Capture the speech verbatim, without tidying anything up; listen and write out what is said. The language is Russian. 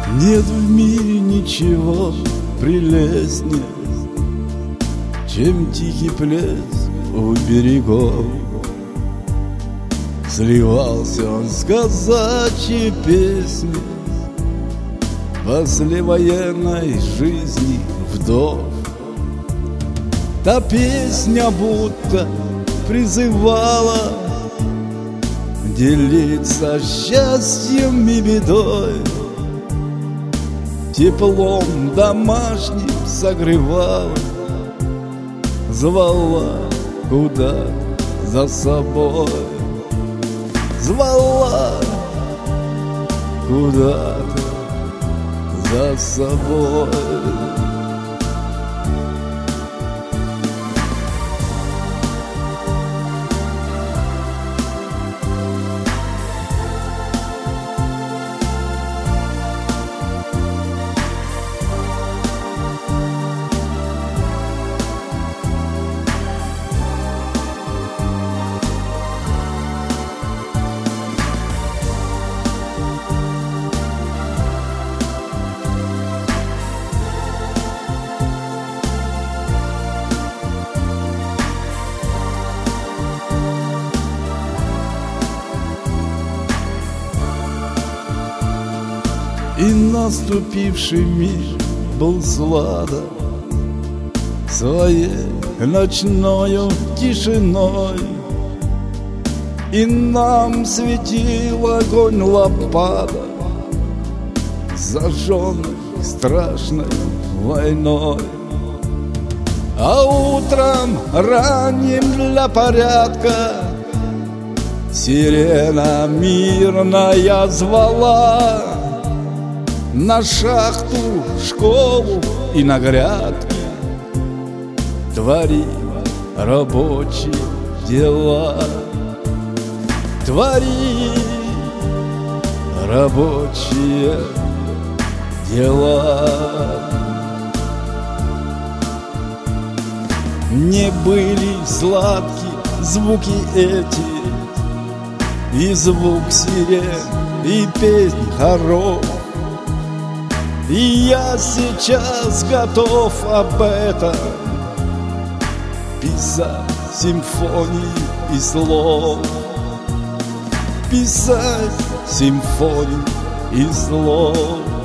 Нет в мире ничего прелестнее, чем тихий плеск у берегов. Сливался он с казачьей песней послевоенной жизни вдов. Та песня будто призывала делиться счастьем и бедой, теплом домашним согревала, звала куда за собой, звала куда-то за собой. И наступивший мир был сладок своей ночною тишиной, и нам светил огонь лампада, зажженный страшной войной. А утром ранним для порядка сирена мирная звала на шахту, школу и на грядки, твори рабочие дела, твори рабочие дела. Не были сладкие звуки эти, и звук сирен, и песнь хоров, и я сейчас готов об этом писать симфонии и слов, писать симфонии и слов.